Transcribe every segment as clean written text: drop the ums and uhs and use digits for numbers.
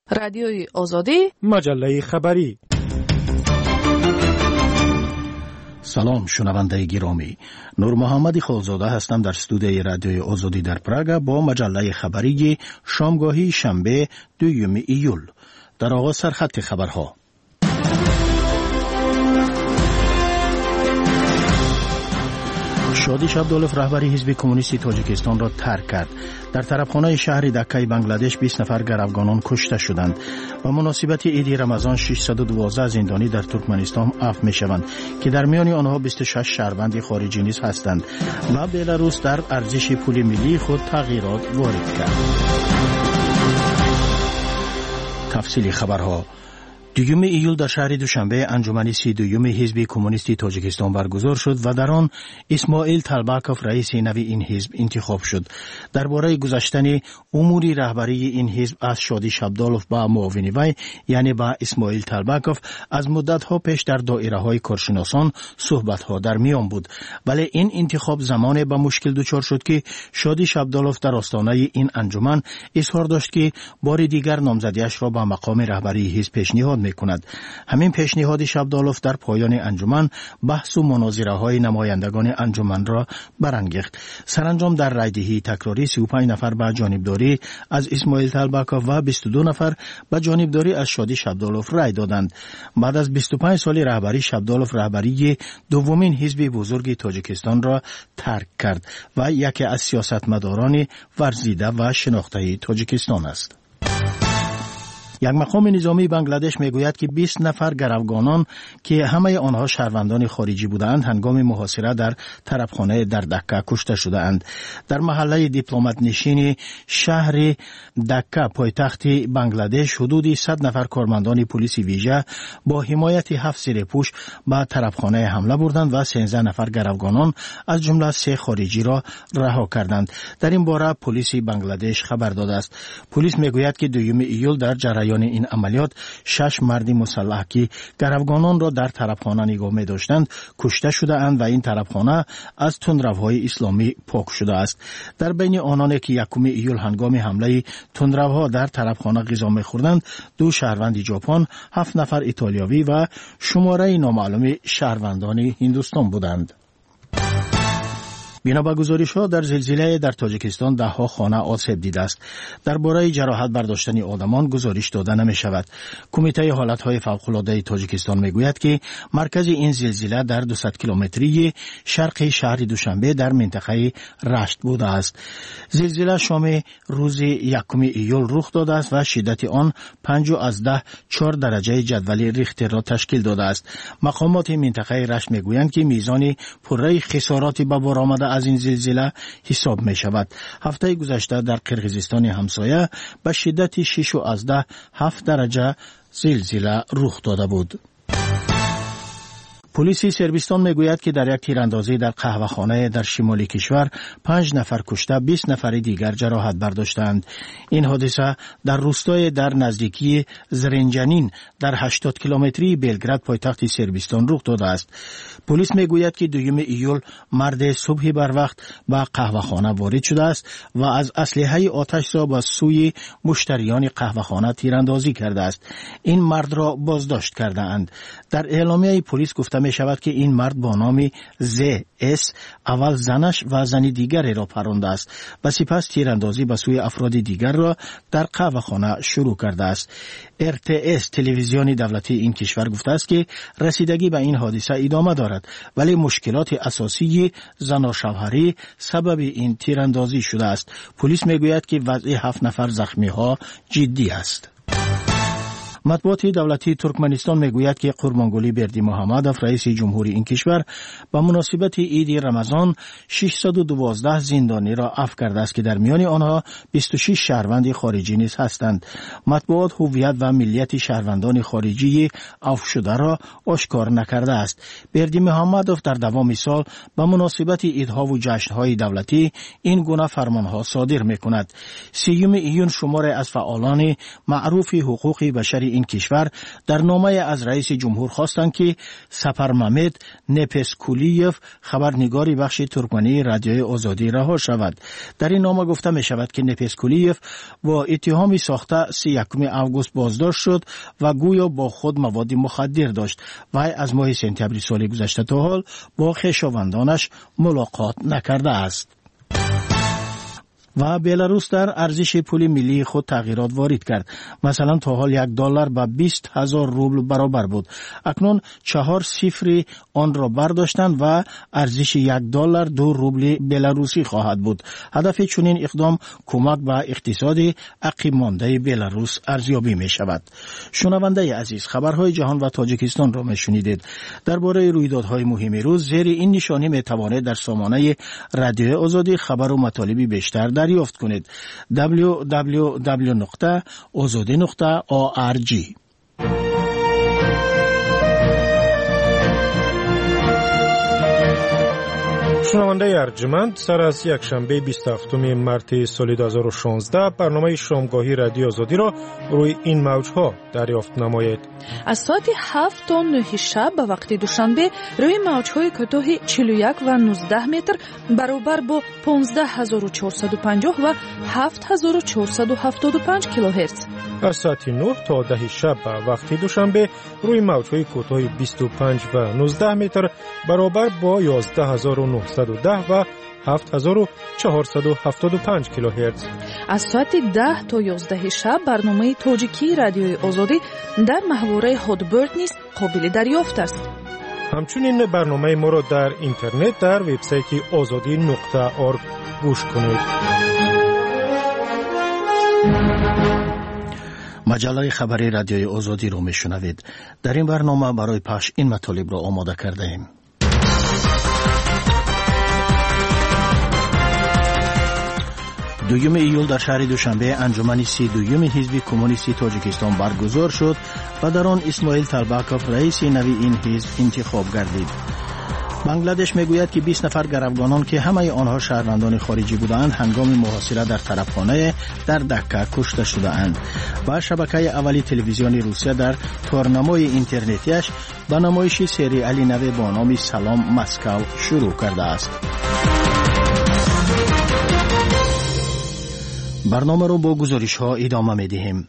رادیوی آزادی، مجله خبری. سلام شنونده گرامی، نور محمد خالزاده هستم در استودیوی رادیوی آزادی در پراگ با مجله خبری شامگاهی شنبه 2 ایول. در آغاز سرخط خبرها. شادی شبدالوف رهبری حزب کمونیستی تاجیکستان را ترک کرد. در طرفخانه شهر دکه بنگلادش 20 نفر گروگانان کشته شدند. به مناسبت عید رمضان 612 زندانی در ترکمنستان عفو می‌شوند که در میان آنها 26 شهروند خارجی نیز هستند و بلاروس در ارزش پول ملی خود تغییرات وارد کرد. تفصیل خبرها. 2 ایول در شهر دوشنبه انجمن 32 حزب کمونیستی تاجیکستان برگزار شد و در آن اسماعیل طلبکوف رئیس نوی این حزب انتخاب شد. درباره گذشتن امور رهبری این حزب از شادی شبدالوف با معاون وی یعنی با اسماعیل طلبکوف از مدت‌ها پیش در دایره‌های کارشناسان صحبت‌ها در میان بود، ولی این انتخاب زمانی به مشکل دچار شد که شادی شبدالوف در آستانه این انجمن اظهار داشت که بار دیگر نامزدیش را به مقام رهبری حزب پیشنهاد می‌کند. همین پیشنهاد شبدالوف در پایان انجمن بحث و مناظره‌های نمایندگان انجمن را برانگیخت. سرانجام در رایدهی تکراری 35 نفر به جانبداری از اسماعیل طلبکوف و 22 نفر به جانبداری از شادی شبدالوف رای دادند. بعد از 25 سال رهبری شبدالوف رهبری دومین حزب بزرگ تاجیکستان را ترک کرد و یکی از سیاستمداران ورزیده و شناخته تاجیکستان است. یک مقام نظامی بنگلادش میگوید که 20 نفر گروگانان که همه آنها شهروندان خارجی بودند هنگام محاصره در طرفخانه در دکه کشته شدند. در محله دیپلمات نشین شهر دکه پایتخت بنگلادش حدود 100 نفر کارمندان پلیس ویژه با حمایت 7 زیرپوش به طرفخانه حمله بردند و 13 نفر گروگانان از جمله 3 خارجی را رها کردند. در این باره پلیس بنگلادش خبر داده است. پلیس میگوید که 2 ایول در جریان این عملیات 6 مرد مسلح که گروگانان را در طرفخانه نگاه می داشتند کشته شده اند و این طرفخانه از تندروهای اسلامی پاک شده است. در بین آنانی که 1 ایول هنگام حمله تندروها در طرفخانه غذا می خوردند 2 شهروند ژاپن، 7 نفر ایتالیایی و شماره نامعلوم شهروندان هندوستان بودند. بنا به گزارش‌ها در زلزله در تاجیکستان 10 خانه آسیب دیده است. درباره جراحت برداشتن آدمان گزارش داده نمی‌شود. کمیته حالت‌های فوق‌العاده تاجیکستان میگوید که مرکز این زلزله در 200 کیلومتری شرق شهر دوشنبه در منطقه رشت بوده است. زلزله شام روز 1 ایول رخ داده است و شدت آن 5.4 درجه جدول ریختر را تشکیل داده است. مقامات منطقه رشت میگویند که میزان پره خساراتی به بار آمده از این زلزله حساب می شود. هفته گذشته در قرقیزستان همسایه به شدت 6.7 درجه زلزله رخ داده بود. پلیس سربستان میگوید که در یک تیراندازی در قهوه‌خانه در شمال کشور 5 نفر کشته 20 نفر دیگر جراحت برداشتند. این حادثه در روستای در نزدیکی زرنجانین در 80 کیلومتری بلگراد پایتخت سربستان رخ داده است. پلیس میگوید که 2 ایول مرد صبح بر وقت به قهوه‌خانه وارد شده است و از اسلحه آتش‌زا به سوی مشتریان قهوه‌خانه تیراندازی کرده است. این مرد را بازداشت کرده اند. در اعلامیه پلیس گفته می شود که این مرد با نام ZS اول زنش و زنی دیگری را پرانده است و سپس تیراندازی به سوی افراد دیگر را در قهوه‌خانه شروع کرده است. RTS تلویزیون دولتی این کشور گفته است که رسیدگی به این حادثه ادامه دارد ولی مشکلات اساسی زناشوهری سبب این تیراندازی شده است. پلیس میگوید که وضع 7 نفر زخمی ها جدی است. مطبوعات دولتی ترکمنستان میگوید که قربانگلی بردی محمدوف رئیس جمهوری این کشور به مناسبت عید رمضان 612 زندانی را عفو کرده است که در میان آنها 26 شهروند خارجی نیز هستند. مطبوعات هویت و ملیت شهروندان خارجی عفو شده را آشکار نکرده است. بردی محمدوف در دوام سال به مناسبت عیدها و جشنهای دولتی این گونه فرمانها صادر میکند. 3 ایون شمار از فعالان معروف حقوق بشری این کشور در نامه از رئیس جمهور خواستند که سپرممد نپسکولیف خبرنگاری بخش ترکمنی رادیوی آزادی رها شود. در این نامه گفته می شود که نپسکولیف با اتهام ساخته 31 اوگوست بازداشت شد و گویا با خود مواد مخدر داشت و از ماه سپتامبر سال گذشته تا حال با خویشاوندانش ملاقات نکرده است. و بلاروس در ارزش پول ملی خود تغییرات وارد کرد. مثلا تا حال $1 به 20,000 روبل برابر بود. اکنون 4 صفر آن را برداشتند و ارزش $1 2 روبل بلاروسی خواهد بود. هدف چنین اقدام کمک به اقتصاد عقب مانده بلاروس ارزیابی می شود. شنونده عزیز، خبرهای جهان و تاجیکستان را می شنیدید. درباره رویدادهای مهم روز زیر این نشانی می توانید در سامانه رادیو آزادی خبر و مطالبی بیشتر دریافت کنید. www.azadi.org. شنونده ارجمند، سر از یک شنبه 27 مارس سال 2016 برنامه شامگاهی رادیو آزادی را روی این موجها دریافت نمایید. از ساعت 7 تا 9 شب به وقت دوشنبه روی موجهای کوتاه 41 و 19 متر برابر با 15450 و 7475 کیلوهرتز. از ساعت 9 تا 10 شب به وقت دوشنبه روی موجهای کوتاه 25 و 19 متر برابر با 11910 و 7475 کیلوهرتز. از ساعت 10 تا 11 شب برنامه تاجیکی رادیوی آزادی در محوره هادبرد نیز قابل دریافت است. همچنین برنامه ما را در اینترنت در وبسایت azadi.org گوش کنید. مجله خبری رادیوی آزادی رو میشنوید. در این برنامه برای پخش این مطالب را آماده کرده ایم. دوم ایول در شهر دوشنبه انجمن 32 حزب کمونیستی تاجیکستان برگزار شد و در آن اسماعیل تلباکوف رئیس نوی این حزب انتخاب گردید. بنگلادش میگوید که 20 نفر گروگانان که همه آنها شهروندان خارجی بودند هنگام محاصره در طرفخانه در دکه کشته شده‌اند. و شبکه اولی تلویزیون روسیه در تورنمای اینترنتیش به نمایش سریالی نو با نام سلام مسکو شروع کرده است. برنامه رو با گزارش ها ادامه می‌دهیم.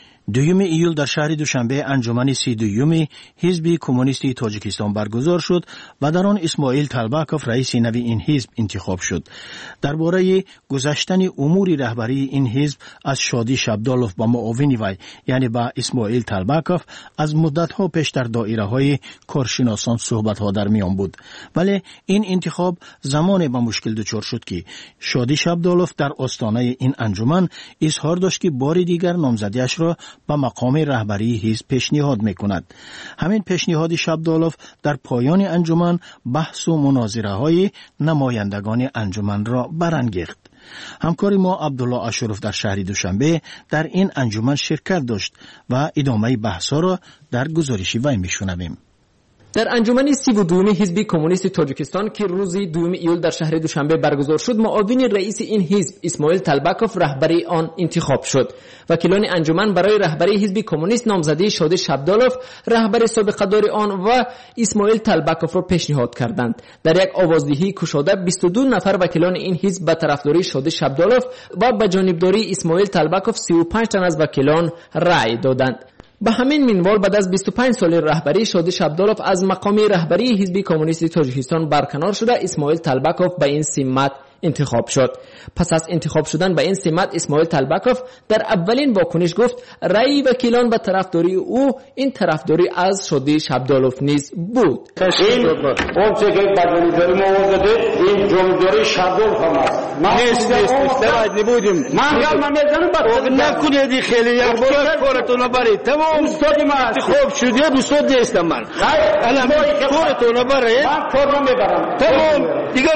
دوم ایول در شهر دوشنبه انجمن 32 حزب کمونیستی تاجیکستان برگزار شد و در آن اسماعیل تلباکوف رئیس نوی این حزب انتخاب شد. درباره گذشتن امور رهبری این حزب از شادی شبدالوف با معاون وی یعنی با اسماعیل تلباکوف از مدت‌ها پیش در دایره‌های کارشناسان صحبت‌ها در میان بود. ولی این انتخاب زمانی به مشکل دچار شد که شادی شبدالوف در آستانه این انجمن اظهار داشت که بار دیگر نامزدیش را به مقام رهبری حزب پیشنهاد می‌کند. همین پیشنهاد شبدالوف در پایان انجمن بحث و مناظره های نمایندگان انجمن را برانگیخت. همکار ما عبدالله اشرف در شهر دوشنبه در این انجمن شرکت داشت و ادامه بحث‌ها را در گزارش وی می‌شنویم. در انجمن 32 حزب کمونیست تاجیکستان که روز 2 ایول در شهر دوشنبه برگزار شد، معاون رئیس این حزب اسماعیل تلباکوف رهبری آن انتخاب شد. وکیلان انجمن برای رهبری حزب کمونیست نامزده شادی شبدالوف رهبر سابقه دار آن و اسماعیل تلباکوف را پیشنهاد کردند. در یک آوازدهی گشاده 22 نفر وکیلان این حزب به طرفداری شادی شبدالوف و به جانبداری اسماعیل تلباکوف 35 تن از وکیلان رأی دادند. به همین منوال بعد از 25 سال رهبری شادی شبدالوف از مقام رهبری حزب کمونیست تاجیکستان برکنار شده، اسماعیل تلباکوف به این سمت انتخاب شد. پس از انتخاب شدن به این سمت اسماعیل تلباکوف در اولین واکنش گفت رأی وکیلان به طرفداری او این طرفداری از شادی شبدالوف نیز بود. این اونچه که بدونیداری موضوعه این جمهوری شبدالوف هم است. نیست درد نبودیم. من میزنم بعد نکنید خیلی یک کارتون برید تمام استادی من انتخاب شده دوستان نیستم من. الان کارتون برید من کارم میبرم تمام دیگر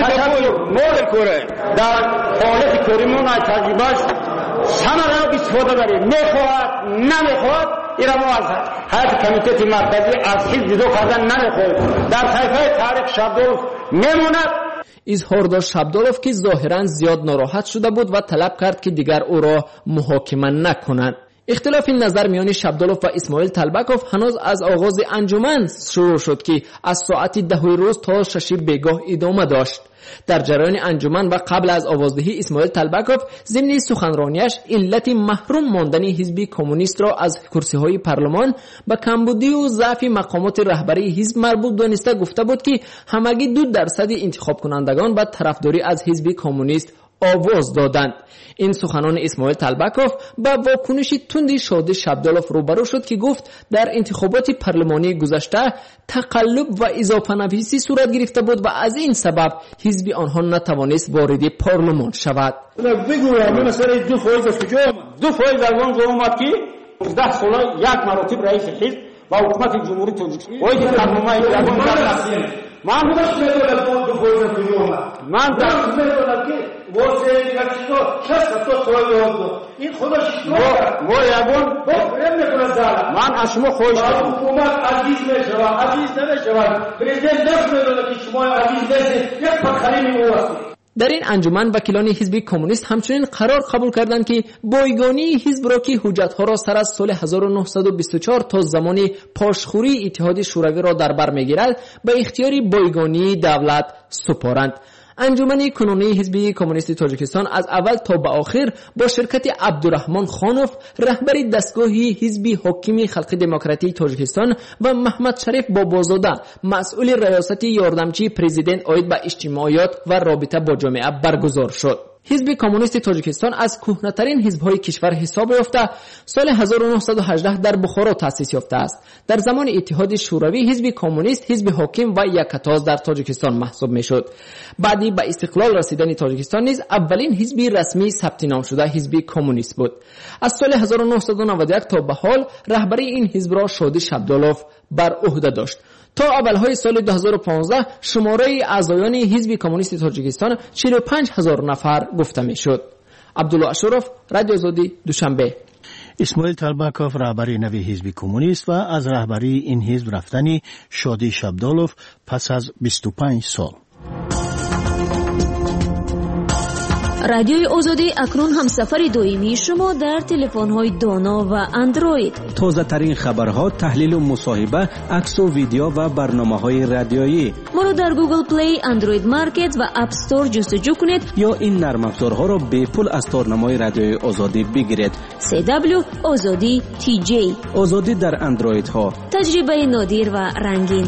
مال کاره در حالت کریمون از تجربهش ثمره استفاده داریم. میخواد نمیخواد ایران از هیئت کمیته مرکزی از حزب جدا کردن نمیخواد در صحیفه تاریخ شبدالوف میموند. اظهار داشت شبدالوف که ظاهرا زیاد ناراحت شده بود و طلب کرد که دیگر او را محاکمه نکنند. اختلاف نظر میان شبدالوف و اسماعیل تلبکوف هنوز از آغاز انجمن شروع شد که از ساعت 10 روز تا 6 بیگاه ادامه داشت. در جریان انجمن و قبل از آوازدهی اسماعیل تلبکوف ضمن سخنرانیش علت محروم ماندن حزب کمونیست را از کرسی‌های پارلمان به کمبودی و ضعف مقامات رهبری حزب مربوط دانسته گفته بود که همگی 2% انتخاب کنندگان به طرفداری از حزب کمونیست آواز دادند. این سخنان اسماعیل تلبکوف با واکنش تند شادی شبدالوف روبرو شد که گفت در انتخابات پارلمانی گذشته تقلب و اضافه نویسی صورت گرفته بود و از این سبب حزب آنها نتوانست وارد پارلمان شود. بگویم مثلا 2% از کجا آمد؟ 2% از آن آمد که 10 سال یک مراتب رئیس حزب و حکومت جمهوری تاجیکستان وای که برنامه یگان داشت. من خودش میدونم 2% از کجا آمد. من میدونم که واسه یکیشو 60 تا سوال بود. این خودش ما یگان نمیکنه زار. من از شما خواهش می‌کنم حکومت عزیز نشود، عزیز نشود. پرزیدنت نمیدونه که شما عزیز نیست. یک پخری می‌مواسید. در این انجمن وکیلان حزب کمونیست همچنین قرار قبول کردند که بایگانی حزب را که حجت‌ها را سر از سال 1924 تا زمان پاشخوری اتحاد شوروی را در بر می‌گیرد به اختیار بایگانی دولت سپارند. انجمن کنونی حزب کمونیست تاجیکستان از اول تا به آخر با شرکت عبدالرحمن خانوف رهبر دستگاه حزب حاکم خلق دموکراتی تاجیکستان و محمد شریف بابازاده مسئول ریاست یاردمچی پرزیدنت عاید به اجتماعیات و رابطه با جامعه برگزار شد. حزب کمونیست تاجیکستان از کهنه‌ترین حزب‌های کشور حساب یافته سال 1918 در بخارا تأسیس یافته است. در زمان اتحاد شوروی حزب کمونیست حزب حاکم و یکتاز در تاجیکستان محسوب می‌شد. بعدی به استقلال رسیدن تاجیکستان نیز اولین حزب رسمی ثبت نام شده حزب کمونیست بود. از سال 1991 تا به حال رهبری این حزب را شادی شبدالوف بر عهده داشت. تا اولهای سال 2015 شماره اعضایان حزب کمونیست تاجیکستان 45,000 نفر گفته میشد. عبدالله اشرف، رادیو آزادی، دوشنبه. اسماعیل تلبکوف رهبری نوی حزب کمونیست و از رهبری این حزب رفتنی شادی شبدالوف پس از 25 سال. رادیوی آزادی اکنون همسفر دائمی شما در تلفن‌های دانا و اندروید. تازه ترین خبرها، تحلیل و مصاحبه، عکس و ویدیو و برنامه‌های رادیویی. ما را در گوگل پلی، اندروید مارکت و اپ استور جستجو کنید یا این نرم افزارها را به پول از تارنمای رادیوی آزادی بگیرید. CW آزادی TJ. آزادی در اندروید ها. تجربه نادر و رنگین.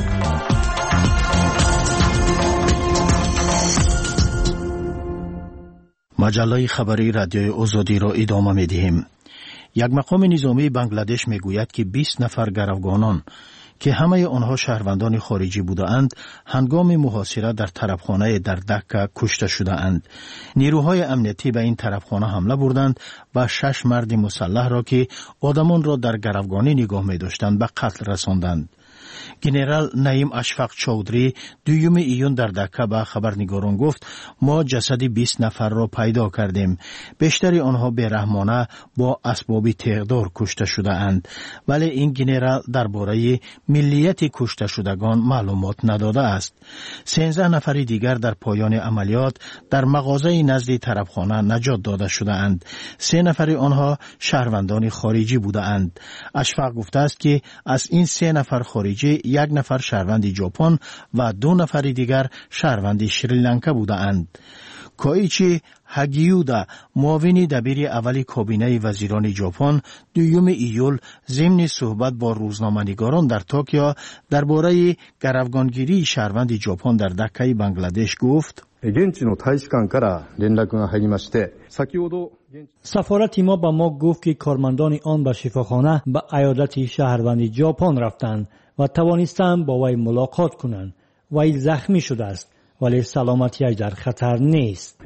مجله خبری رادیوی آزادی را ادامه می‌دهیم. یک مقام نظامی بنگلادش میگوید که 20 نفر گروگانان که همه آنها شهروندان خارجی بودند هنگام محاصره در طرفخانه در دکه کشته شده‌اند. نیروهای امنیتی به این طرفخانه حمله بردند و 6 مرد مسلح را که آدمان را در گروگانی نگاه می‌داشتند به قتل رساندند. گنرال نعیم اشفاق چودری 2 ایون در دکه به خبرنگاران گفت ما جسد 20 نفر را پیدا کردیم. بیشتری آنها بی‌رحمانه با اسباب تیغدار کشته شده اند. ولی این گنرال درباره ملیت کشته شدگان معلومات نداده است. 13 نفر دیگر در پایان عملیات در مغازه نزد طرفخانه نجات داده شده اند. 3 نفر آنها شهروندان خارجی بوده اند. اشفاق گفته است که از این 3 نفر خارجی 1 نفر شهروند ژاپن و 2 نفر دیگر شهروند شریلانکا بوده اند. کویچی هاگیودا معاون دبیر اول کابینه وزیران ژاپن 2 ایول ضمن صحبت با روزنامه‌نگاران در توکیو درباره گروگانگیری شهروند ژاپن در دکه بنگلادش گفت سفارت ما به ما گفت که کارمندان آن به شفاخانه به عیادت شهروند ژاپن رفتند و توانستند با وی ملاقات کنند. وی زخمی شده است ولی سلامتیش در خطر نیست.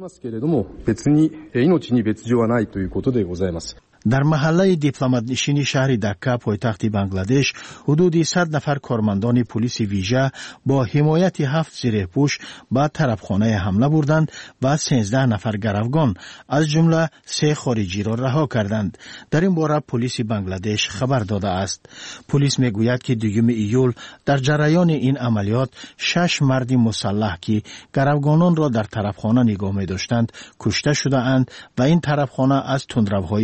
در محله دیپلمات نشین شهر دکه پایتخت بنگلادش حدود 100 نفر کارمندان پلیس ویژه با حمایت 7 زره‌پوش به طرفخانه حمله بردند و 13 نفر گروگان از جمله 3 خارجی را رها کردند. در این باره پلیس بنگلادش خبر داده است. پلیس میگوید که 2 ایول در جریان این عملیات 6 مرد مسلح که گروگانان را در طرفخانه نگاه می داشتند کشته شده اند و این طرفخانه از تندروهای اسلامی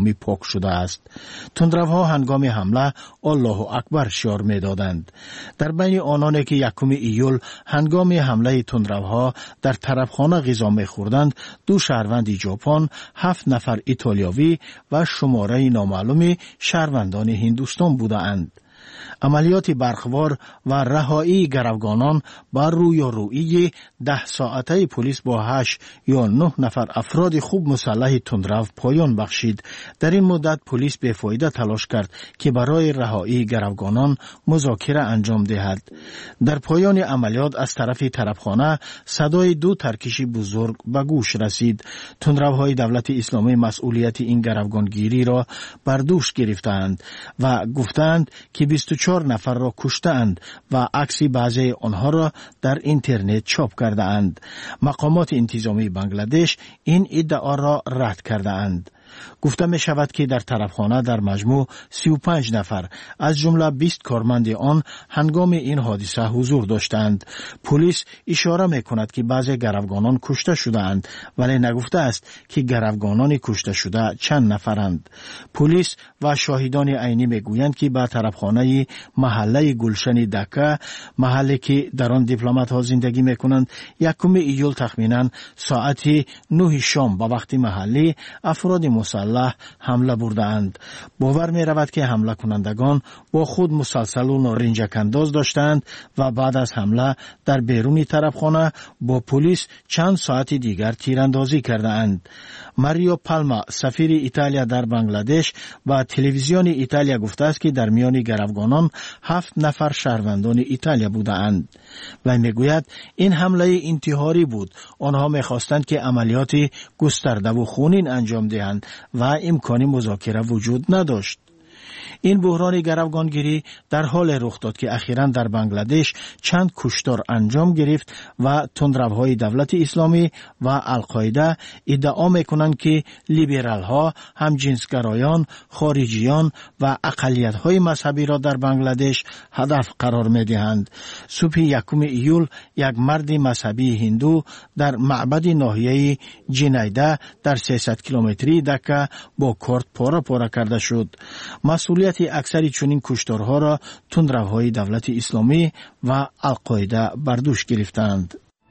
اسلامی پاک شده است. تندروها هنگام حمله الله اکبر شعار می‌دادند. در بین آنانی که 1 ایول هنگام حمله تندروها در طرفخانه غذا می‌خوردند 2 شهروند ژاپن، 7 نفر ایتالیایی و شماره نامعلوم شهروندان هندوستان بودند. عملیات برخوار و رهایی گروگانان بر رویارویی 10 ساعته پلیس با 8 یا 9 نفر افراد خوب مسلح تندرو پایان بخشید. در این مدت پلیس بی‌فایده تلاش کرد که برای رهایی گروگانان مذاکره انجام دهد. در پایان عملیات از طرف طرفخانه صدای 2 ترکش بزرگ به گوش رسید. تندروهای دولت اسلامی مسئولیت این گروگانگیری را بر دوش گرفتند و گفتند که 24 نفر را کشتند و عکس بعضی آنها را در اینترنت چاپ کرده اند. مقامات انتظامی بنگلادش این ادعا را رد کرده اند. گفته می شود که در طرفخانه در مجموع 35 نفر از جمله 20 کارمند آن هنگام این حادثه حضور داشتند. پلیس اشاره می کند که بعضی گروگانان کشته شده اند ولی نگفته است که گروگانان کشته شده چند نفرند. پلیس و شاهدان عینی می گویند که به طرفخانه محله گلشن دکه، محله که در آن دیپلمات ها زندگی می کنند، 1 ایول تخمینا ساعت 9 شام به وقت محلی افراد مسلح حمله بردند. باور می رود که حمله کنندگان با خود مسلسل و نارنجک انداز داشتند و بعد از حمله در بیرون طرفخانه با پلیس چند ساعت دیگر تیراندازی کرده اند. ماریو پالما سفیر ایتالیا در بنگلادش با تلویزیون ایتالیا گفته است که در میان گروگانان 7 نفر شهروندان ایتالیا بودند. و میگوید این حمله انتحاری بود. آنها میخواستند که عملیات گسترده و خونین انجام دهند و امکان مذاکره وجود نداشت. این بحران گروگانگیری در حال رخ داد که اخیراً در بنگلادش چند کشتار انجام گرفت و تندروهای دولت اسلامی و القاعده ادعا میکنند که لیبرال ها، همجنسگرایان، خارجیان و اقلیت‌های مذهبی را در بنگلادش هدف قرار میدهند. صبح 1 ایول یک مرد مذهبی هندو در معبد ناحیه جنیده در 300 کیلومتری دکه با کارت پاره کرده شد. مسئولیت اکثر چنین کشتارها را تندروهای دولت اسلامی و القاعده بر دوش گرفتند.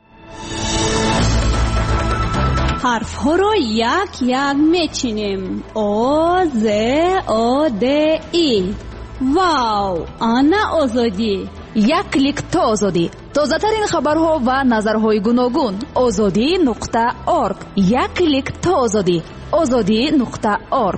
حرف ها را یک یک میچینیم. او ز او د ای. واو، آنا آزادی. یک کلیک تا آزادی. تازه ترین خبرها و نظرهای گوناگون. azadi.org. یک کلیک تا آزادی. azadi.org.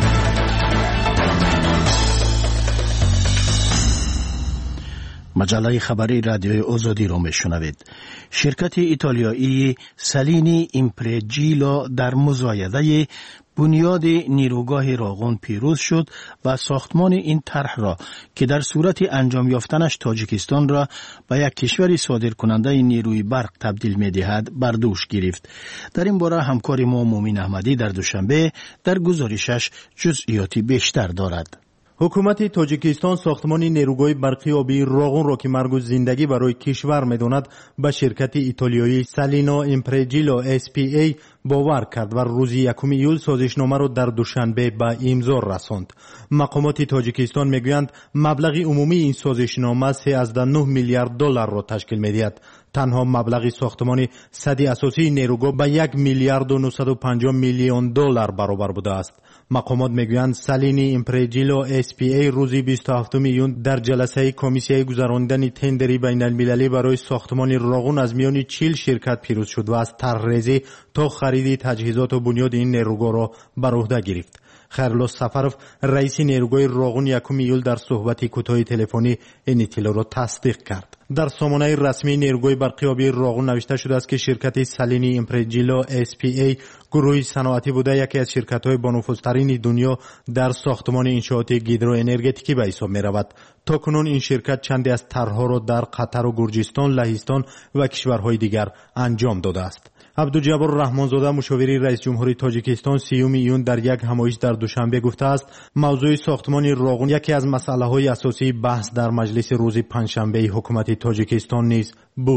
مجله خبری رادیوی آزادی را میشنوید. شرکت ایتالیایی سالینی ایمپرجیلو در مزایده بنیاد نیروگاه راغون پیروز شد و ساختمان این طرح را که در صورت انجام یافتنش تاجیکستان را به یک کشور صادر کننده نیروی برق تبدیل می دهد بر دوش گرفت. در این باره همکار ما مومین احمدی در دوشنبه در گزارشش جزئیاتی بیشتر دارد. حکومت تاجیکستان ساختمان نیروگاه برقی آبی راغون را که مرگ و زندگی برای کشور می‌داند به شرکت ایتالیایی سالینو ایمپرجیلو SPA باور کرد و روز 1 ایول سازشنامه را در دوشنبه به امضا رساند. مقامات تاجیکستان میگویند مبلغ عمومی این سازشنامه 13 میلیارد دلار را تشکیل می‌دهد. تنها مبلغ ساختمان سد اساسی نیروگاه به 1 میلیارد و 950 میلیون دلار برابر بوده است. مقامات میگویند سالینی ایمپرجیلو SPA روز 27 ایون در جلسه کمیسیه گذراندن تندری بین المللی برای ساختمان راغون از میان 40 شرکت پیروز شد و از طرحریزی تا خرید تجهیزات و بنیاد این نیروگاه را بر عهده گرفت. خیرالله سفرов رئیس نیروگاه راغون 1 ایول در صحبت کوتاه تلفنی این اطلاع را تصدیق کرد. در سامانه رسمی نیروگاه برقی آبی راغون نوشته شده است که شرکت سالینی ایمپرجیلو SPA گروهی صنعتی بوده یکی از شرکت‌های بانفوذترین دنیا در ساختمان انشاءات هیدروانرژتیکی به حساب می‌رود. تاکنون این شرکت چندی از طرح‌ها را در قطر و گرجستان، لهستان و کشورهای دیگر انجام داده است. عبدالجبار رحمانزاده مشاور رئیس جمهوری تاجیکستان 30 ایون در یک همایش در دوشنبه گفته است موضوع ساختمان راغون یکی از مسائل‌های اساسی بحث در مجلس روز پنجشنبه حکومت تاجیکستان نیز بود.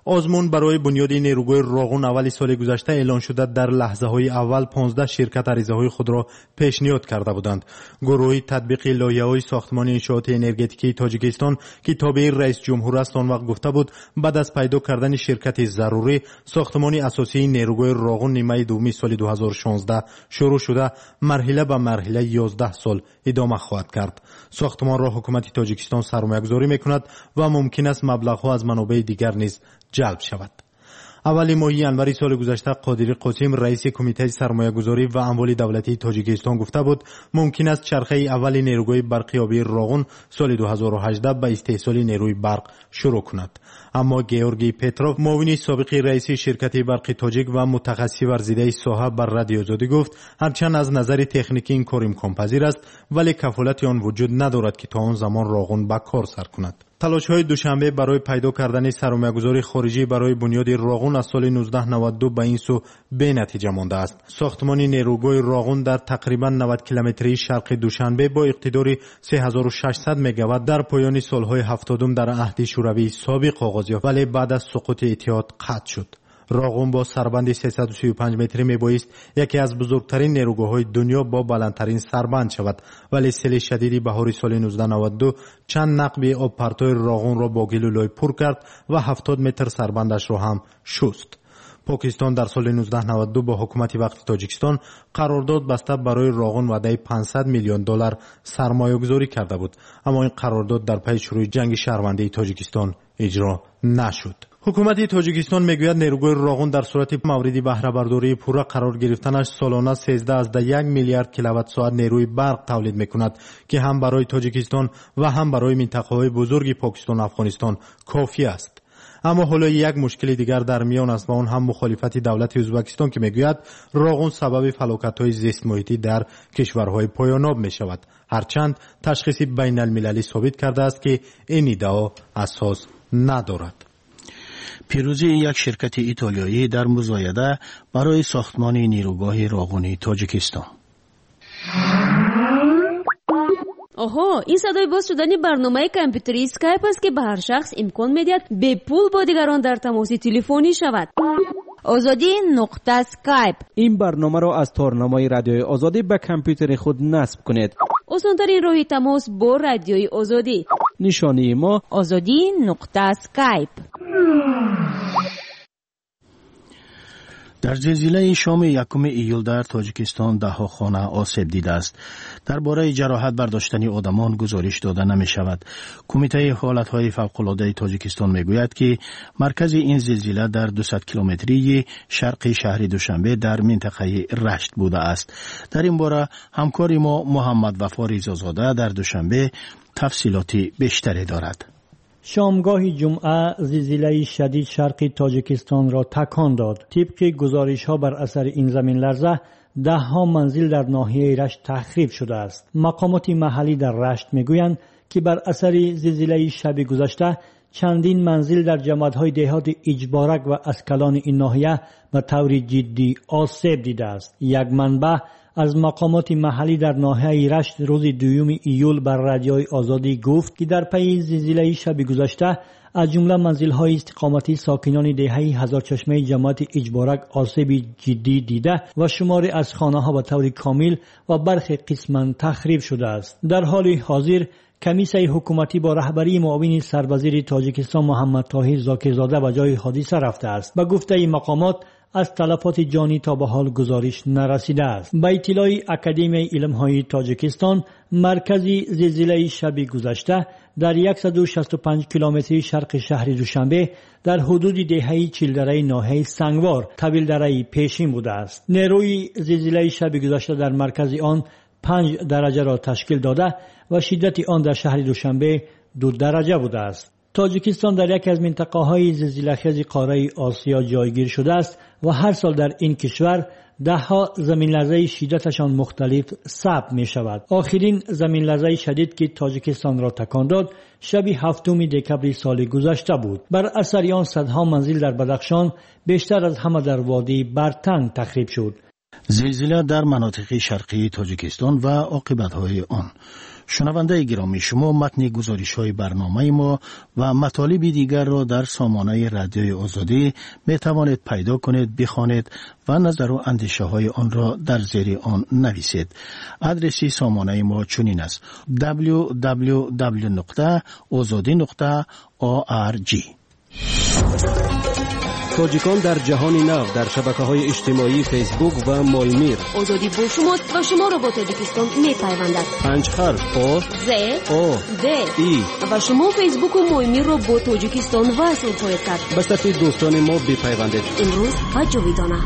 آزمون برای بنیاد نیروگاه راغون اول سال گذشته اعلان شده در لحظه‌های اول 15 شرکت عریضه‌های خود را پیشنهاد کرده بودند. گروه تطبیق لایحه‌های ساختمان انشاءات انرژتیکی تاجیکستان که تابع رئیس جمهور است آن وقت گفته بود بعد از پیدا کردن شرکت ضروری ساختمان اساسی نیروگاه راغون نیمه دوم سال 2016 شروع شده مرحله به مرحله 11 سال ادامه خواهد کرد. ساختمان را حکومت تاجیکستان سرمایه‌گذاری می‌کند و ممکن است مبلغ‌ها از منابع دیگر نیز جلب شود. اول ماه ینوری سال گذشته قادری قاسم رئیس کمیته سرمایه‌گذاری و اموال دولتی تاجیکستان گفته بود ممکن است چرخه اول نیروگاه برقی آبی راغون سال 2018 به استحصال نیروی برق شروع کند. اما گیورگی پتروف معاون سابق رئیس شرکت برق تاجیک و متخصص ورزیده ساحه بر رادیو آزادی گفت هرچند از نظر تکنیکی این کار امکان‌پذیر است ولی کفالت آن وجود ندارد که تا آن زمان راغون به کار سر کند. تلاش‌های دوشنبه برای پیدا کردن سرمایه‌گذاری خارجی برای بنیاد راغون از سال 1992 به این سو به نتیجه مانده است. ساختمان نیروگاه راغون در تقریباً 90 کیلومتری شرق دوشنبه با اقتدار 3600 مگاوات در پایان سالهای 70 در عهد شوروی سابق آغاز یافت ولی بعد از سقوط اتحاد قطع شد. راغون با سربند 335 متری میبایست یکی از بزرگترین نیروگاه‌های دنیا با بلندترین سربند شود ولی سیل شدیدی بهار سال 1992 چند نقب آب پرتوی راغون را با گلولای پر کرد و 70 متر سربندش را هم شست. پاکستان در سال 1992 با حکومت وقت تاجیکستان قرارداد بسته برای راغون وعده 500 میلیون دلار سرمایه گذاری کرده بود اما این قرارداد در پی شروع جنگ شهروندی تاجیکستان اجرا نشد. حکومت تاجیکستان میگوید نیروگاه راغون در صورت موردی بهره برداری پوره قرار گرفتنش سالانه 13.1 میلیارد کیلووات ساعت نیروی برق تولید میکند که هم برای تاجیکستان و هم برای منطقه‌های بزرگ پاکستان و افغانستان کافی است. اما حالا یک مشکل دیگر در میان است و آن هم مخالفت دولت ازبکستان که میگوید راغون سبب فلاکت‌های زیست محیطی در کشورهای پایان‌یاب میشود هرچند تشخیص بین المللی ثابت کرده است که این ادعا اساس ندارد. پیروزی یک شرکت ایتالیایی در مزایده برای ساختمان نیروگاه راغونی تاجیکستان. آها، این صدای باز شدن برنامه کامپیوتری اسکایپ است که به هر شخص امکان میدهد به پول با دیگران در تماس تلفنی شود. آزادی نقطه اسکایپ. این برنامه را از تارنمای رادیوی آزادی به کامپیوتر خود نصب کنید. آسان‌ترین راه تماس با رادیوی آزادی. نشانی ما آزادی نقطه اسکایپ. در زلزله شام 1 ایول در تاجیکستان 10 خانه آسیب دیده است. درباره جراحت برداشتن آدمان گزارش داده نمی شود. کمیته حالتهای فوق‌العاده تاجیکستان می گوید که مرکز این زلزله در 200 کیلومتری شرقی شهر دوشنبه در منطقه رشت بوده است. در این باره همکار ما محمد وفا ریزازاده در دوشنبه تفصیلاتی بیشتری دارد. شامگاه جمعه زلزله شدید شرقی تاجیکستان را تکان داد. طبق گزارش‌ها بر اثر این زمین لرزه 10 منزل در ناحیه رشت تخریب شده است. مقامات محلی در رشت میگویند که بر اثر زلزله شب گذشته چندین منزل در جماعت‌های دهات اجبارک و اسکلان این ناحیه به طور جدی آسیب دیده است. یک منبع از مقامات محلی در ناحیه رشت روز 2 ایول بر رادیوی آزادی گفت که در پی زلزله شب گذشته از جمله منزل‌های استقامتی ساکنان دهه هزار چشمه جماعت اجبارک آسیب جدی دیده و شماری از خانه‌ها به طور کامل و برخی قسماً تخریب شده است. در حال حاضر کمیسه حکومتی با رهبری معاون سروزیر تاجیکستان محمد طاهر زاکرزاده به جای حادثه رفته است. به گفته مقامات از تلفات جانی تا به حال گزارش نرسیده است. به اطلاع اکادمی علم‌های تاجیکستان، مرکز زلزله شب گذشته در 165 کیلومتری شرق شهر دوشنبه در حدود دهه چیلدره ناحیه سنگوار طویلدره پیشین بوده است. نیروی زلزله شب گذشته در مرکز آن 5 درجه را تشکیل داده و شدت آن در شهر دوشنبه 2 درجه بوده است. تاجیکستان در یکی از منطقه‌های زلزله‌خیز قاره آسیا جایگیر شده است و هر سال در این کشور 10 زمین لرزه شدتشان مختلف ثبت می شود. آخرین زمین لرزه شدید که تاجیکستان را تکان داد شب 7 دکبر سال گذشته بود. بر اثر آن صدها منزل در بدخشان بیشتر از همه در وادی برتنگ تخریب شد. زلزله در مناطق شرقی تاجیکستان و عاقبت‌های آن. شنونده گرامی، شما متن گزارش‌های برنامه ما و مطالب دیگر را در سامانه رادیوی آزادی می توانید پیدا کنید، بخوانید و نظر و اندیشه های آن را در زیر آن نویسید. آدرس سامانه ما چنین است: www.azadi.org. تاجیکان در جهان نو در شبکه‌های اجتماعی فیسبوک و مایمیر. آزادی با شماست و شما را با تاجیکستان می‌پیوندد. 5 حرف آ ز آ د ای و شما فیسبوک و مایمیر را با تاجیکستان وصل خواهید کرد. به صفحه دوستان ما بپیوندید. امروز و جاویدانه.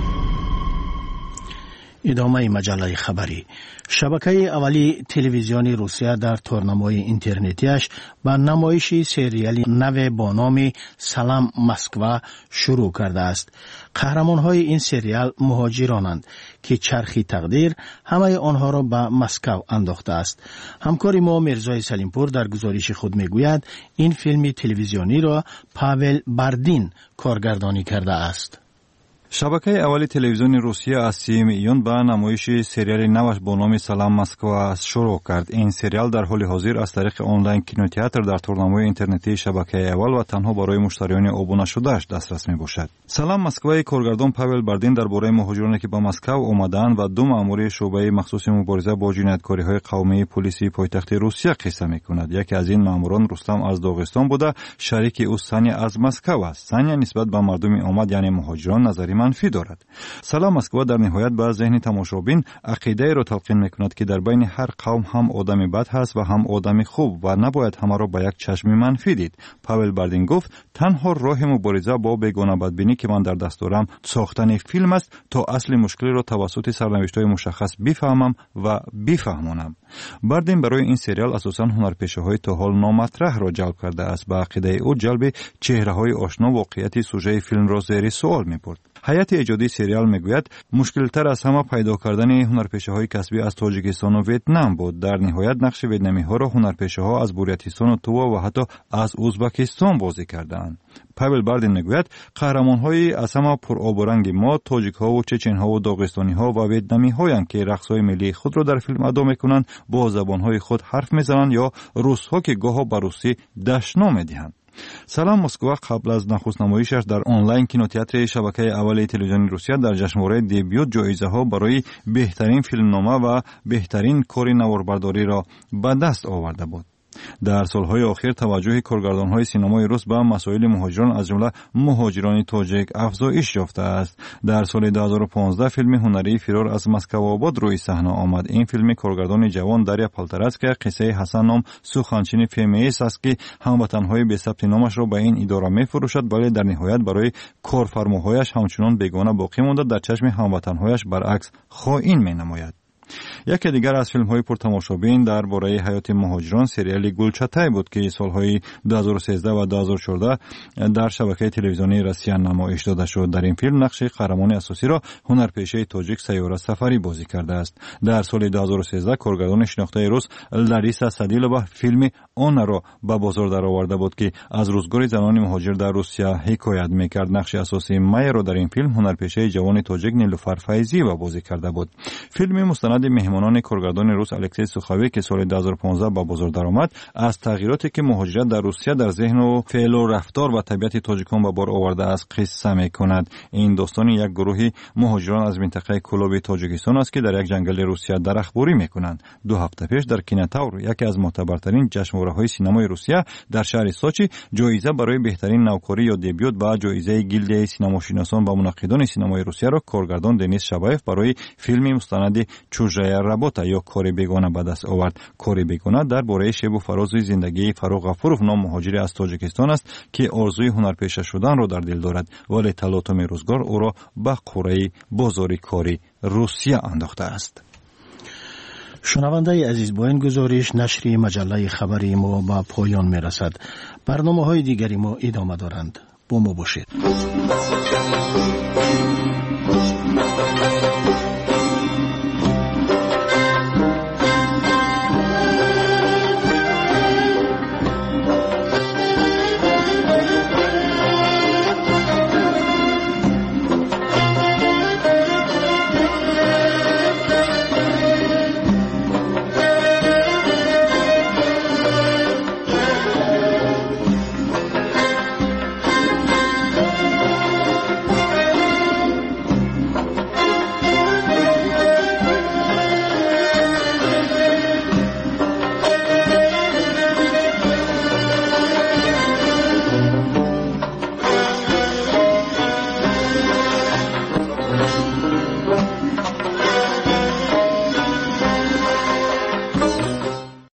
ادامه مجله خبری. شبکه اولی تلویزیون روسیه در تورنمای اینترنتیش با نمایش سریالی نو با نام سلام مسکو شروع کرده است. قهرمان‌های این سریال مهاجرانند که چرخی تقدیر همه آنها را به مسکو انداخته است. همکار ما مرزای سلیمپور در گزارش خود میگوید این فیلم تلویزیونی را پاول باردین کارگردانی کرده است. شبکه اولی تلویزیون روسیه از 3 ایون به نمایش سریال نوش با نام سلام مسکو شروع کرد. این سریال در حال حاضر از طریق آنلاین کینوتئاتر در تورنمای اینترنتی شبکه اول و تنها برای مشتریان ابونه شده‌اش دسترس می‌باشد. سلام مسکو کارگردان پاول باردین درباره مهاجرانی که به مسکو آمدند و 2 مأمور شعبه مخصوص مبارزه با جنایتکاری‌های قومی پلیس پایتخت روسیه قصه می‌کند. یکی از این مأموران رستم از داغستان بوده، شریک او سانیا از مسکو است. سانیا نسبت به مردم آمد یعنی مهاجران نظری منفی دارد. سلام مسکو در نهایت به ذهن تماشابین عقیده را تلقین می‌کند که در بین هر قوم هم آدم بد هست و هم آدم خوب و نباید همه را به یک چشم منفی دید. پاول باردین گفت تنها راه مبارزه با بیگانه بدبینی که من در دست دارم ساختن فیلم است تا اصل مشکل را توسط سرنوشت‌های مشخص بفهمم و بفهمانم. باردین برای این سریال اساساً هنرپیشه‌های تا حال نامطرح را جلب کرده است. به عقیده او جلب چهره‌های آشنا واقعیت سوژه فیلم را زیر سوال می‌برد. هیئت ایجادی سریال میگوید مشکل‌تر از همه پیدا کردن هنرپیشه‌های کسبی از تاجیکستان و ویتنام بود. در نهایت نقش ویتنامی‌ها را هنرپیشه‌ها از بوریاتیستان و تووا و حتی از ازبکستان بازی کردند. پاول باردین میگوید قهرمان‌های از همه پرآبرنگ ما تاجیک‌ها و چچن‌ها و داغستانی‌ها و ویتنامی‌هایند که رقص‌های ملی خود را در فیلم ادا می‌کنند، با زبان‌های خود حرف می‌زنند یا روس‌ها که گاهی به روسی دشنا می‌دهند. سلام مسکو قبل از نخست نمایشش در آنلاین کینوتئاتر شبکه اولی تلویزیون روسیه در جشنواره دبیوت جایزه‌ها برای بهترین فیلمنامه و بهترین کار نواربرداری را به دست آورده بود. در سالهای آخر توجه کارگردان‌های سینمای روس به مسائل مهاجران از جمله مهاجران تاجیک افزایش یافته است. در سال 2015 فیلم هنری فرار از مسکو آباد روی صحنه آمد. این فیلم کارگردان جوان دریا پالترسک قصه حسن نام سخنچین فیمیس است که هموطن‌های بی ثبت نامش را به این اداره می‌فروشد، ولی در نهایت برای کارفرماهایش همچنان بیگانه باقی مانده، در چشم هموطن‌هایش برعکس خائن می‌نماید. یکی دیگر از فیلم‌های پرتماشابین درباره حیات مهاجران سریال گلچته بود که سال‌های 2013 و 2014 در شبکه تلویزیونی روسیه نمایش داده شد. در این فیلم نقش قهرمان اساسی را هنرپیشه تاجیک سیاره سفری بازی کرده است. در سال 2013 کارگردان شناخته روس لاریسا سادیلووا فیلم آن را به بازار درآورده بود که از روزگار زنان مهاجر در روسیه حکایت می‌کرد. نقش اساسی مای را در این فیلم هنرپیشه جوان تاجیک نیلوفر فیضی بازی کرده بود. فیلم مستند مهمانان کارگردان روس الکسی سوخاوی که سال 2015 به بازار درآمد از تغییراتی که مهاجرت در روسیه در ذهن و فعل و رفتار و طبیعت تاجیکان به بار آورده است قصه می‌کند. این داستان یک گروه مهاجران از منطقه کلوب تاجیکستان است که در یک جنگل روسیه درختباری می‌کنند. 2 هفته پیش در کیناتور، یکی از معتبرترین جشنواره‌های سینمای روسیه، در شهر سوچی جایزه برای بهترین نوکاری یا دبیوت با جایزه گیلد سینماشناسان و منقدان سینمای روسیه را کارگردان دنیس شابایف برای فیلم مستند چوژای رابطه یا کار بیگانه به دست آورد. کار بیگانه درباره شب و فراز زندگی فاروق غفورов نام مهاجر از تاجیکستان است که آرزوی هنرپیشه شدن را در دل دارد، ولی تلاطم روزگار او را به قره بازار کاری روسیه انداخته است. شنونده عزیز، با این گزارش نشر مجله خبری ما به پایان می رسد. برنامه‌های دیگری ما ادامه دارند. با ما باشید.